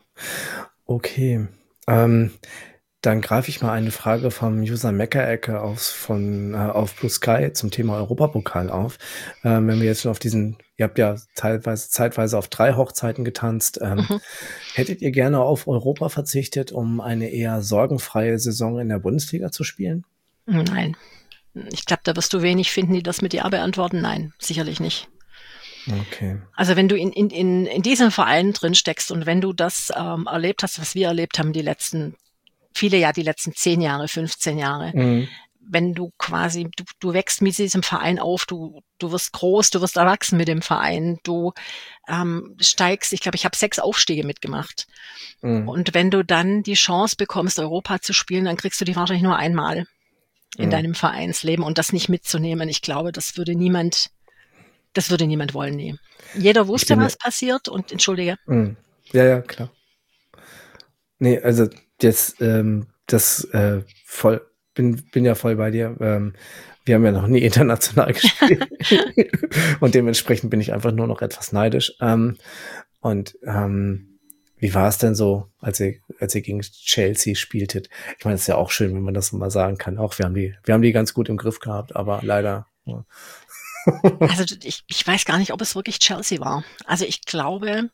Okay. Ähm, dann greife ich mal eine Frage vom User Meckerecke aus von äh, auf Blue Sky zum Thema Europapokal auf. Ähm, wenn wir jetzt schon auf diesen, ihr habt ja teilweise zeitweise auf drei Hochzeiten getanzt, ähm, Mhm. hättet ihr gerne auf Europa verzichtet, um eine eher sorgenfreie Saison in der Bundesliga zu spielen? Nein. Ich glaube, da wirst du wenig finden, die das mit Ja beantworten. Nein, sicherlich nicht. Okay. Also wenn du in, in, in, in diesem Verein drin steckst und wenn du das ähm, erlebt hast, was wir erlebt haben, die letzten, viele ja die letzten zehn Jahre, fünfzehn Jahre, Mhm. wenn du quasi, du, du wächst mit diesem Verein auf, du, du wirst groß, du wirst erwachsen mit dem Verein, du ähm, steigst, ich glaube, ich habe sechs Aufstiege mitgemacht. Mhm. Und wenn du dann die Chance bekommst, Europa zu spielen, dann kriegst du die wahrscheinlich nur einmal in Mhm. deinem Vereinsleben und das nicht mitzunehmen. Ich glaube, das würde niemand, das würde niemand wollen, nee. Jeder Ich wusste, bin ja, was passiert und entschuldige. Mhm. Ja, ja, klar. Nee, also jetzt ähm, das äh, voll bin bin ja voll bei dir. Ähm, wir haben ja noch nie international gespielt und dementsprechend bin ich einfach nur noch etwas neidisch. Ähm, und ähm, wie war es denn so, als ihr als ihr gegen Chelsea spieltet? Ich meine, es ist ja auch schön, wenn man das so mal sagen kann. Auch wir haben die wir haben die ganz gut im Griff gehabt, aber leider. Ja. Also ich, ich weiß gar nicht, ob es wirklich Chelsea war. Also ich glaube,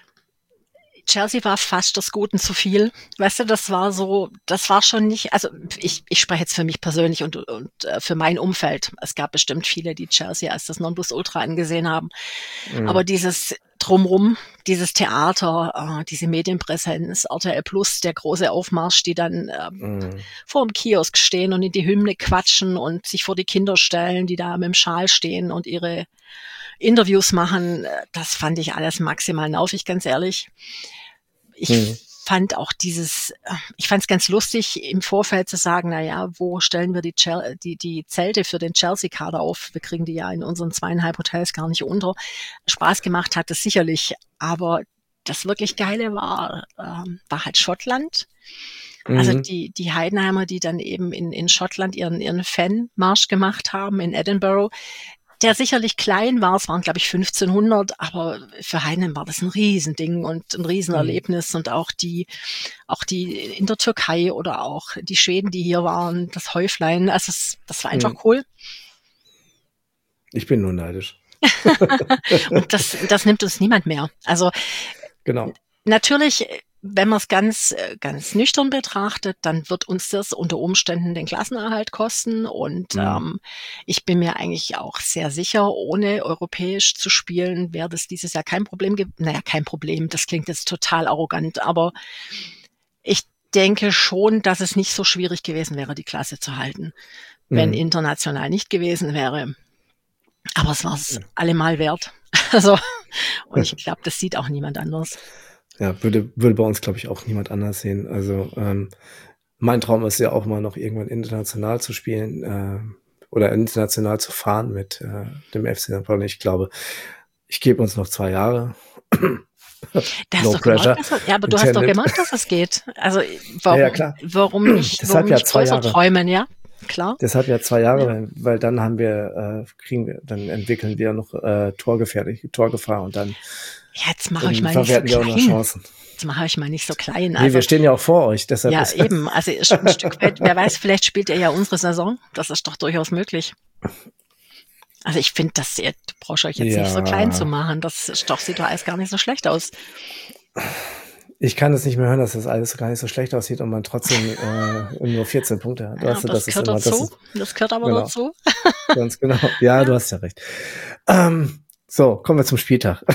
Chelsea war fast das Guten zu viel. Weißt du, das war so, das war schon nicht, also ich, ich spreche jetzt für mich persönlich und, und äh, für mein Umfeld. Es gab bestimmt viele, die Chelsea als das Nonplusultra angesehen haben. Mhm. Aber dieses Drumrum, dieses Theater, äh, diese Medienpräsenz, R T L Plus, der große Aufmarsch, die dann äh, Mhm. vor dem Kiosk stehen und in die Hymne quatschen und sich vor die Kinder stellen, die da mit dem Schal stehen und ihre Interviews machen, das fand ich alles maximal nervig, ganz ehrlich. Ich Mhm. fand auch dieses, ich fand es ganz lustig, im Vorfeld zu sagen, na ja, wo stellen wir die, Chel- die, die Zelte für den Chelsea-Kader auf? Wir kriegen die ja in unseren zweieinhalb Hotels gar nicht unter. Spaß gemacht hat es sicherlich, aber das wirklich Geile war, ähm, war halt Schottland. Also Mhm. die, die Heidenheimer, die dann eben in, in Schottland ihren, ihren Fanmarsch gemacht haben in Edinburgh, der sicherlich klein war, es waren glaube ich fünfzehnhundert, aber für Heidenheim war das ein Riesending und ein Riesenerlebnis und auch die, auch die in der Türkei oder auch die Schweden, die hier waren, das Häuflein, also es, das war einfach Mhm. cool. Ich bin nur neidisch. Und das, das nimmt uns niemand mehr. Also Genau. natürlich, wenn man es ganz, ganz nüchtern betrachtet, dann wird uns das unter Umständen den Klassenerhalt kosten. Und Mhm. ähm, ich bin mir eigentlich auch sehr sicher, ohne europäisch zu spielen, wäre das dieses Jahr kein Problem. Ge- naja, kein Problem, das klingt jetzt total arrogant, aber ich denke schon, dass es nicht so schwierig gewesen wäre, die Klasse zu halten, wenn Mhm. international nicht gewesen wäre. Aber es war es Ja. allemal wert. Also, und ich glaube, das sieht auch niemand anders. Ja, würde, würde bei uns, glaube ich, auch niemand anders sehen. Also ähm, mein Traum ist ja auch mal noch irgendwann international zu spielen äh, oder international zu fahren mit äh, dem F C Sankt Pauli. Ich glaube, ich gebe uns noch zwei Jahre. Da hast No doch gemerkt, pressure dass es, ja, aber du hast doch intended. gemerkt, dass es geht. Also Ja, warum, ja, klar. warum nicht, Deshalb warum ja nicht zwei größer Jahre. träumen, ja? Klar. Deshalb ja zwei Jahre, Ja. weil, weil dann haben wir, äh, kriegen wir, dann entwickeln wir noch äh, torgefährliche Torgefahr und dann, Ja, jetzt mach euch dann mal nicht so verwerten wir auch noch klein. Chancen. Jetzt mach euch mal nicht so klein. Nee, Also wir stehen ja auch vor euch, deshalb ja, ist eben. Also ein Stück weit, wer weiß, vielleicht spielt ihr ja unsere Saison. Das ist doch durchaus möglich. Also ich finde, dass ihr, du brauchst euch jetzt nicht so klein zu ja. machen. Das ist doch, sieht doch alles gar nicht so schlecht aus. Ich kann es nicht mehr hören, dass das alles gar nicht so schlecht aussieht und man trotzdem äh, nur vierzehn Punkte hat. Ja, Weißt du, das das ist gehört immer, das dazu. ist, Das gehört aber genau, dazu. ganz genau. Ja, Ja. du hast ja recht. Ähm, so, kommen wir zum Spieltag.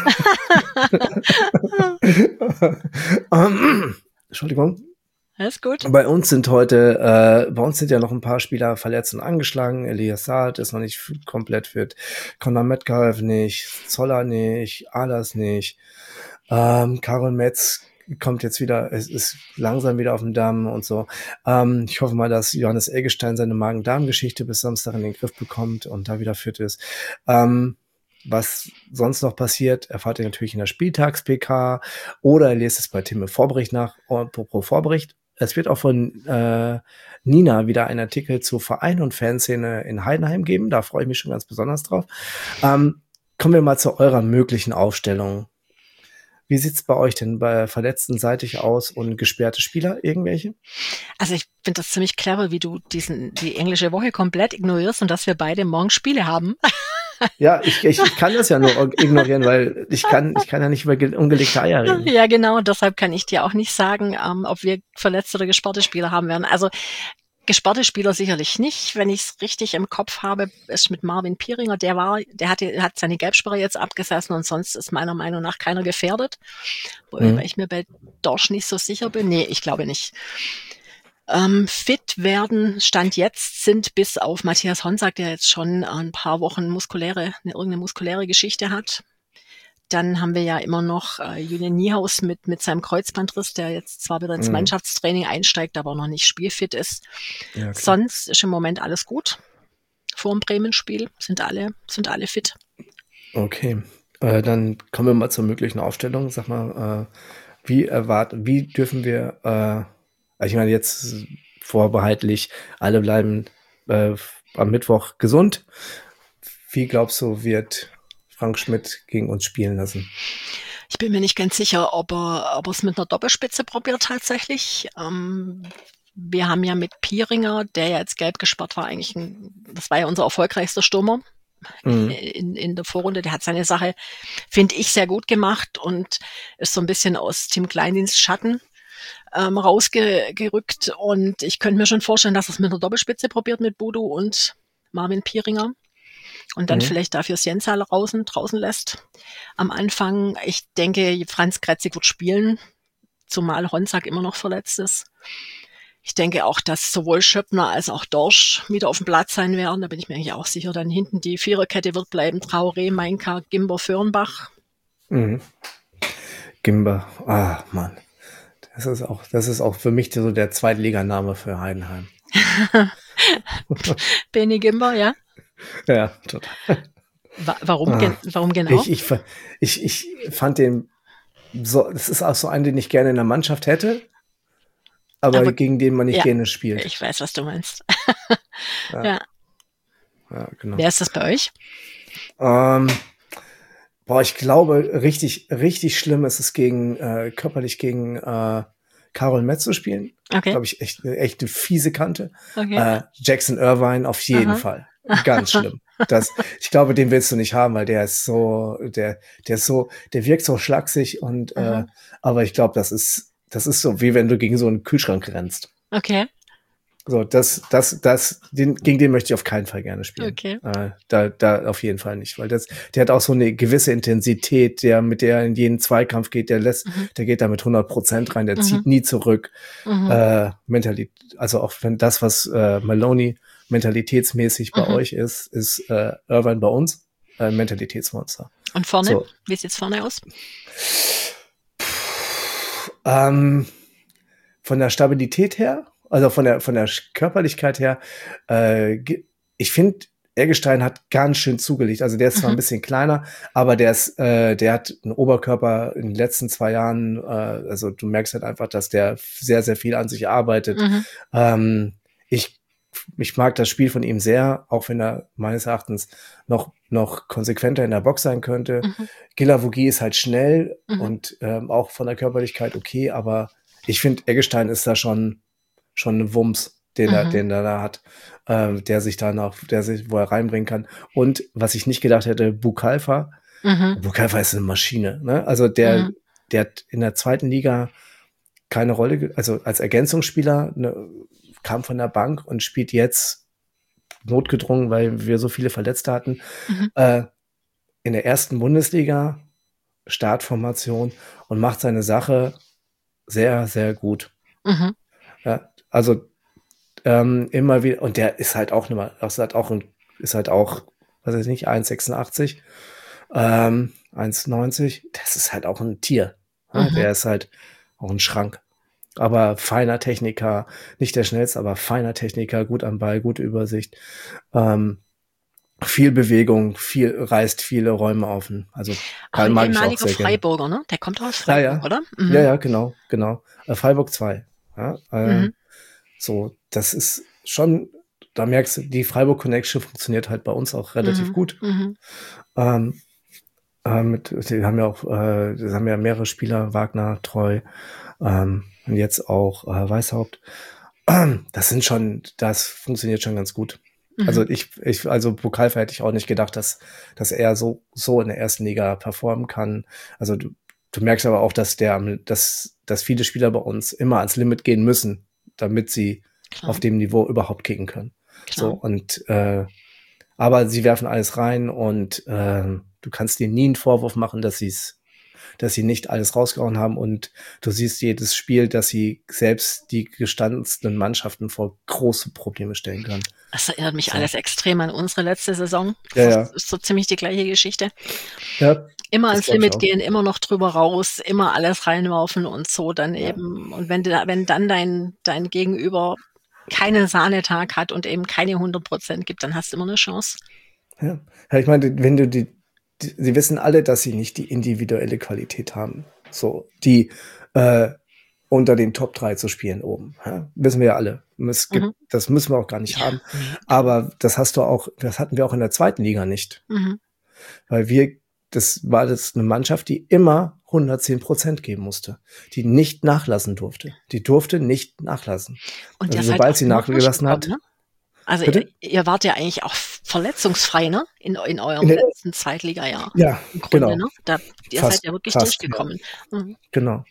ähm, Entschuldigung. Alles gut. Bei uns sind heute, äh, bei uns sind ja noch ein paar Spieler verletzt und angeschlagen. Elias Saad ist noch nicht f- komplett fit. Conor Metcalf nicht, Zoller nicht, Alas nicht. Ähm, Karol Metz kommt jetzt wieder, es ist langsam wieder auf dem Damm und so. Ähm, ich hoffe mal, dass Johannes Eggestein seine Magen-Darm-Geschichte bis Samstag in den Griff bekommt und da wieder fit ist. Ähm, was sonst noch passiert, erfahrt ihr natürlich in der Spieltags-P K oder lest es bei Tim im Vorbericht nach, pro Vorbericht. Es wird auch von äh, Nina wieder einen Artikel zu Verein und Fanszene in Heidenheim geben. Da freue ich mich schon ganz besonders drauf. Ähm, kommen wir mal zu eurer möglichen Aufstellung. Wie sieht's bei euch denn bei Verletzten seitig aus und gesperrte Spieler, irgendwelche? Also ich finde das ziemlich clever, wie du diesen die englische Woche komplett ignorierst und dass wir beide morgen Spiele haben. Ja, ich, ich, ich kann das ja nur ignorieren, weil ich kann ich kann ja nicht über ungelegte Eier reden. Ja, genau. Deshalb kann ich dir auch nicht sagen, ähm, ob wir verletzte oder gesperrte Spieler haben werden. Also gesperrte Spieler sicherlich nicht. Wenn ich es richtig im Kopf habe, ist mit Marvin Pieringer, der war, der hatte, hat seine Gelbsperre jetzt abgesessen und sonst ist meiner Meinung nach keiner gefährdet. Mhm. Weil ich mir bei Dorsch nicht so sicher bin. Nee, ich glaube nicht. Ähm, fit werden, Stand jetzt, sind bis auf Matthias Honsack, der jetzt schon ein paar Wochen muskuläre, eine, irgendeine muskuläre Geschichte hat. Dann haben wir ja immer noch äh, Julian Niehaus mit, mit seinem Kreuzbandriss, der jetzt zwar wieder ins mhm. Mannschaftstraining einsteigt, aber noch nicht spielfit ist. Ja, sonst ist im Moment alles gut. Vor dem Bremen-Spiel sind alle, sind alle fit. Okay, äh, dann kommen wir mal zur möglichen Aufstellung. Sag mal, äh, wie erwarten, wie dürfen wir, äh, ich meine jetzt vorbehaltlich, alle bleiben äh, am Mittwoch gesund. Wie glaubst du, wird Frank Schmidt gegen uns spielen lassen? Ich bin mir nicht ganz sicher, ob er, ob er es mit einer Doppelspitze probiert tatsächlich. Ähm, wir haben ja mit Pieringer, der ja jetzt gelb gesperrt war, eigentlich ein, das war ja unser erfolgreichster Stürmer mhm. in, in der Vorrunde. Der hat seine Sache, finde ich, sehr gut gemacht und ist so ein bisschen aus Tim Kleindienst Schatten ähm, rausgerückt. Und ich könnte mir schon vorstellen, dass er es mit einer Doppelspitze probiert mit Bodo und Marvin Pieringer. Und dann mhm. vielleicht dafür Sienza draußen, draußen lässt am Anfang. Ich denke, Franz Kretzig wird spielen, zumal Honsack immer noch verletzt ist. Ich denke auch, dass sowohl Schöppner als auch Dorsch wieder auf dem Platz sein werden. Da bin ich mir eigentlich auch sicher. Dann hinten die Viererkette wird bleiben. Traoré, Mainka, Gimber, Föhrenbach. Mhm. Gimber, ah, Mann. Das ist auch, das ist auch für mich so der Zweitliganame für Heidenheim. Benny Gimber, ja? Ja, total. Warum, ah, warum genau? Ich, ich, ich, ich fand den so, das ist auch so einen, den ich gerne in der Mannschaft hätte, aber, aber gegen den man nicht ja, gerne spielt. Ich weiß, was du meinst. ja. ja. ja, genau. Wer ist das bei euch? Ähm, boah, ich glaube, richtig, richtig schlimm ist es gegen, äh, körperlich gegen äh, Karol Metz zu spielen. Okay. Glaube ich, echt, echt eine fiese Kante. Okay. Äh, Jackson Irvine auf jeden Aha. Fall. Ganz schlimm. Das, ich glaube, den willst du nicht haben, weil der ist so, der, der ist so, der wirkt so schlaksig und, äh, aber ich glaube, das ist, das ist so, wie wenn du gegen so einen Kühlschrank rennst. Okay. So, das, das, das, den, gegen den möchte ich auf keinen Fall gerne spielen. Okay. Äh, da, da auf jeden Fall nicht, weil das, der hat auch so eine gewisse Intensität, der, mit der er in jeden Zweikampf geht, der lässt, mhm. der geht da mit hundert Prozent rein, der mhm. zieht nie zurück. Mhm. Äh, Mentalität, also auch wenn das, was äh, Maloney mentalitätsmäßig bei mhm. euch ist, ist äh, Irvine bei uns äh, Mentalitätsmonster. Und vorne? So. Wie sieht's vorne aus? Ähm, von der Stabilität her, also von der von der Körperlichkeit her, äh, ich finde, Eggestein hat ganz schön zugelegt. Also der ist zwar mhm. ein bisschen kleiner, aber der ist, äh, der hat einen Oberkörper in den letzten zwei Jahren, äh, also du merkst halt einfach, dass der sehr, sehr viel an sich arbeitet. Mhm. Ähm, ich Ich mag das Spiel von ihm sehr, auch wenn er meines Erachtens noch noch konsequenter in der Box sein könnte. Mhm. Guilavogui ist halt schnell mhm. und ähm, auch von der Körperlichkeit okay, aber ich finde, Eggestein ist da schon schon ein Wumms, den mhm. er den er da hat, ähm, der sich da noch, der sich, wo er reinbringen kann. Und was ich nicht gedacht hätte, Bukalfa. Mhm. Bukalfa ist eine Maschine, ne? Also der mhm. der hat in der zweiten Liga keine Rolle, also als Ergänzungsspieler eine, kam von der Bank und spielt jetzt notgedrungen, weil wir so viele Verletzte hatten, mhm. äh, in der ersten Bundesliga, Startformation und macht seine Sache sehr, sehr gut. Mhm. Ja, also ähm, immer wieder, und der ist halt auch nicht mal, ist halt auch, ein, ist halt auch, was weiß ich nicht, eins Komma sechsundachtzig, ähm, eins Komma neunzig, das ist halt auch ein Tier. Ja, mhm. Der ist halt auch ein Schrank. Aber feiner Techniker, nicht der schnellste, aber feiner Techniker, gut am Ball, gute Übersicht. Ähm, viel Bewegung, viel reißt viele Räume auf. Also Karl Ein mag ich auch ehemaliger sehr gerne. Freiburger, ne? Der kommt aus Ja, Freiburg, ja. oder? Mhm. Ja, ja, genau, genau. Äh, Freiburg zwei. Ja, äh, Mhm. so, das ist schon, da merkst du, die Freiburg Connection funktioniert halt bei uns auch relativ Mhm. gut. Mhm. Ähm, äh, mit, die haben ja auch, äh, das haben ja mehrere Spieler, Wagner, Treu, ähm, und jetzt auch äh, Weishaupt. Das sind schon, das funktioniert schon ganz gut. Mhm. Also ich, ich, also Pokalfer hätte ich auch nicht gedacht, dass, dass er so, so in der ersten Liga performen kann. Also du, du merkst aber auch, dass der, dass, dass viele Spieler bei uns immer ans Limit gehen müssen, damit sie Klar, auf dem Niveau überhaupt kicken können. klar. So, und äh, aber sie werfen alles rein und äh, du kannst denen nie einen Vorwurf machen, dass sie es, dass sie nicht alles rausgehauen haben, und du siehst jedes Spiel, dass sie selbst die gestandensten Mannschaften vor große Probleme stellen können. Das erinnert mich So. alles extrem an unsere letzte Saison. Ja, Das ja. ist so ziemlich die gleiche Geschichte. Ja, Immer das ans glaub ich Limit auch. gehen, immer noch drüber raus, immer alles reinwerfen und so dann Ja. eben. Und wenn, du, wenn dann dein, dein Gegenüber keinen Sahnetag hat und eben keine hundert Prozent gibt, dann hast du immer eine Chance. Ja. Ja, ich meine, wenn du die, die, sie wissen alle, dass sie nicht die individuelle Qualität haben, so, die äh, unter den Top drei zu spielen oben. Ja? Wissen wir ja alle. Es gibt, Mhm. das müssen wir auch gar nicht Ja, haben. nee, Aber das hast du auch, das hatten wir auch in der zweiten Liga nicht. Mhm. Weil wir, das war das eine Mannschaft, die immer hundertzehn Prozent geben musste, die nicht nachlassen durfte. Die durfte nicht nachlassen. Und ihr Also seid sobald auch sie immer nachgelassen hat, durchgekommen, ne? Also ihr, bitte? ihr wart ja eigentlich auch verletzungsfrei, ne? In, in eurem In der, letzten Zweitliga-Jahr. ja, Im Grunde, genau. ne? Da, ihr Fast, seid ja wirklich fast, ja, durchgekommen. Mhm. genau.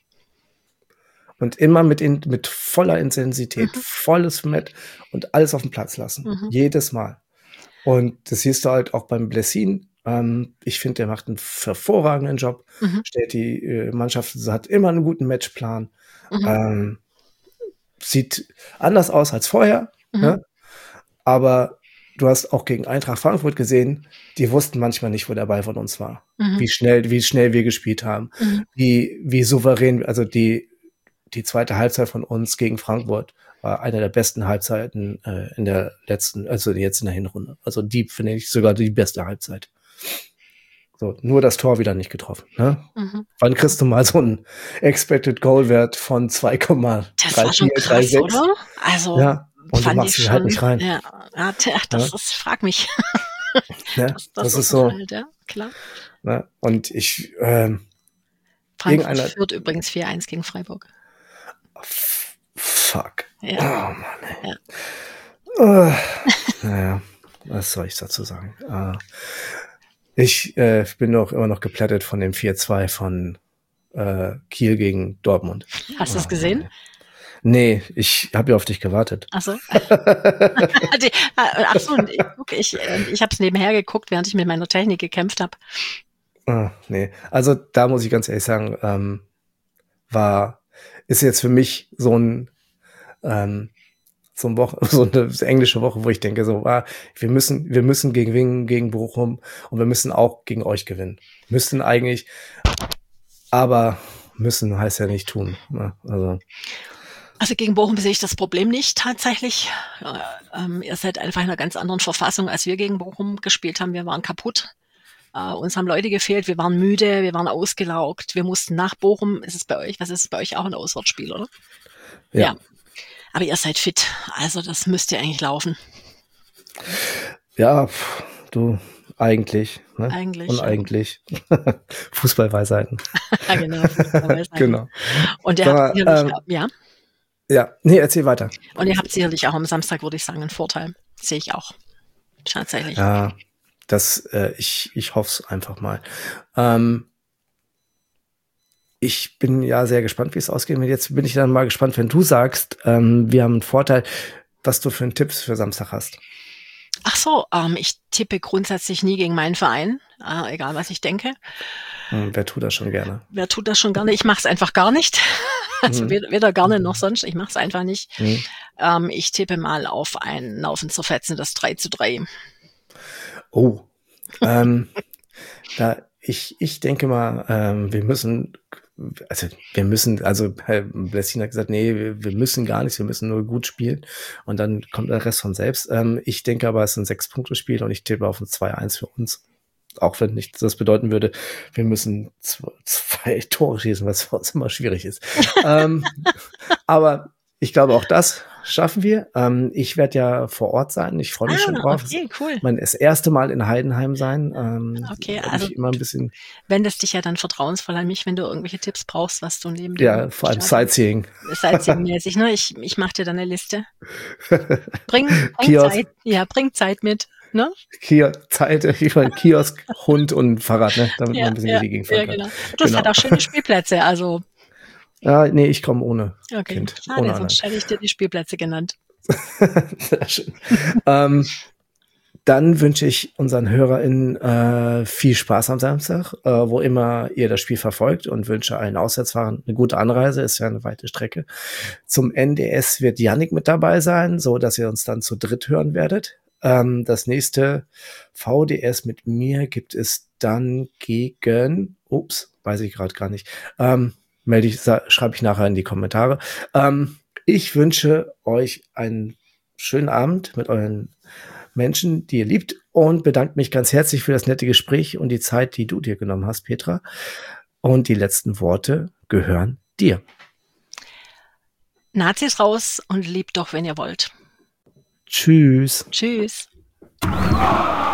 Und immer mit, in, mit voller Intensität, Mhm. volles Met und alles auf den Platz lassen. Mhm. Jedes Mal. Und das siehst du halt auch beim Blessin. Ähm, ich finde, der macht einen hervorragenden Job. Mhm. Stellt die äh, Mannschaft, hat immer einen guten Matchplan. Mhm. Ähm, sieht anders aus als vorher. Mhm. Ne? Aber du hast auch gegen Eintracht Frankfurt gesehen, die wussten manchmal nicht, wo der Ball von uns war. Mhm. Wie schnell, wie schnell wir gespielt haben. Mhm. Wie, wie souverän, also die, die zweite Halbzeit von uns gegen Frankfurt war eine der besten Halbzeiten äh, in der letzten, also jetzt in der Hinrunde. Also die finde ich sogar die beste Halbzeit. So, nur das Tor wieder nicht getroffen. Ne? Mhm. Wann kriegst du mal so einen Expected Goal Wert von zwei Komma Das war drei schon vier, drei krass, sechs? oder? Also Ja, und du fand machst ich ihn halt schon, nicht rein. ja, ja, tja, das Ne? ist, frag mich. Ne? Das, das, Das ist ist so. halt, ja, klar. Ne? Und ich, ähm, Frankfurt irgendeiner, führt übrigens vier eins gegen Freiburg. f- fuck. Ja. Oh Mann, ey. Ja. Äh, naja, was soll ich dazu sagen? Äh, ich äh, bin doch immer noch geplättet von dem vier zwei von äh, Kiel gegen Dortmund. Hast du es Oh, gesehen? Mann, nee, ich habe ja auf dich gewartet. Ach so. Die, ach so, ich, guck, ich, ich habe es nebenher geguckt, während ich mit meiner Technik gekämpft habe. Ah, nee, also da muss ich ganz ehrlich sagen, ähm, war, ist jetzt für mich so ein ähm, so eine Woche, so eine englische Woche, wo ich denke, so, ah, wir müssen, wir müssen gegen Wingen, gegen Bochum und wir müssen auch gegen euch gewinnen. Müssen eigentlich, aber müssen heißt ja nicht tun. Ne? Also. Also gegen Bochum sehe ich das Problem nicht tatsächlich. Äh, ähm, ihr seid einfach in einer ganz anderen Verfassung, als wir gegen Bochum gespielt haben. Wir waren kaputt. Uh, uns haben Leute gefehlt, wir waren müde, wir waren ausgelaugt, wir mussten nach Bochum. Ist es bei euch, was ist es bei euch auch ein Auswärtsspiel, oder? Ja. Ja. Aber ihr seid fit, also das müsste eigentlich laufen. Ja, pff, du, eigentlich. Ne? Eigentlich. Und Ja. eigentlich. Fußballweisheiten. Ja, genau. Fußballweisheiten. Genau. Und ihr Sag habt mal, sicherlich, ähm, auch- ja. Ja, nee, erzähl weiter. Und ihr habt sicherlich auch am Samstag, würde ich sagen, einen Vorteil. Sehe ich auch. Tatsächlich. Ja, das, äh, ich, ich hoffe es einfach mal. Ähm, ich bin ja sehr gespannt, wie es ausgeht. Und jetzt bin ich dann mal gespannt, wenn du sagst, ähm, wir haben einen Vorteil, was du für einen Tipps für Samstag hast. Ach so, ähm, ich tippe grundsätzlich nie gegen meinen Verein, äh, egal was ich denke. Hm, wer tut das schon gerne? Wer tut das schon gerne? Ich mache es einfach gar nicht. Also Mhm. weder, weder gerne noch sonst. Ich mache es einfach nicht. Mhm. Ähm, ich tippe mal auf ein Laufen zerfetzendes drei zu drei. Oh, ähm, da ich, ich denke mal, ähm, wir müssen also wir müssen, also Herr Blessin hat gesagt, nee, wir, wir müssen gar nichts, wir müssen nur gut spielen und dann kommt der Rest von selbst. Ähm, ich denke aber, es ist ein Sechs-Punkte-Spiel und ich tippe auf ein zwei eins für uns. Auch wenn nicht das bedeuten würde, wir müssen zwei, zwei Tore schießen, was für uns immer schwierig ist. ähm, aber ich glaube, auch das schaffen wir. Ähm, ich werde ja vor Ort sein. Ich freue mich Ah, schon drauf. okay, cool. Mein das erste Mal in Heidenheim sein. Ähm, Okay, hab also ich immer ein bisschen, wendest dich ja dann vertrauensvoll an mich, wenn du irgendwelche Tipps brauchst, was du neben dem ja, vor allem Stadion- Sightseeing. Sightseeing-mäßig, ne? Ich, ich mache dir dann eine Liste. Bring, bring Kiosk. Zeit, ja, bring Zeit mit, ne? Kiosk, Zeit, ich meine Kiosk, Hund und ein Fahrrad, ne? Damit man Ja, ein bisschen ja, durch die Gegend ja, fahren kann. genau. Du, es Genau. hat auch schöne Spielplätze, also Ja, nee, ich komme ohne okay, Kind. schade, Ohne sonst hätte ich dir die Spielplätze genannt. Sehr schön. ähm, dann wünsche ich unseren HörerInnen äh, viel Spaß am Samstag, äh, wo immer ihr das Spiel verfolgt und wünsche allen Auswärtsfahrern eine gute Anreise, ist ja eine weite Strecke. Zum N D S wird Yannick mit dabei sein, so dass ihr uns dann zu dritt hören werdet. Ähm, das nächste V D S mit mir gibt es dann gegen, ups, weiß ich gerade gar nicht, ähm, melde ich, schreibe ich nachher in die Kommentare. Ähm, ich wünsche euch einen schönen Abend mit euren Menschen, die ihr liebt und bedanke mich ganz herzlich für das nette Gespräch und die Zeit, die du dir genommen hast, Petra. Und die letzten Worte gehören dir. Nazis raus und liebt doch, wenn ihr wollt. Tschüss. Tschüss.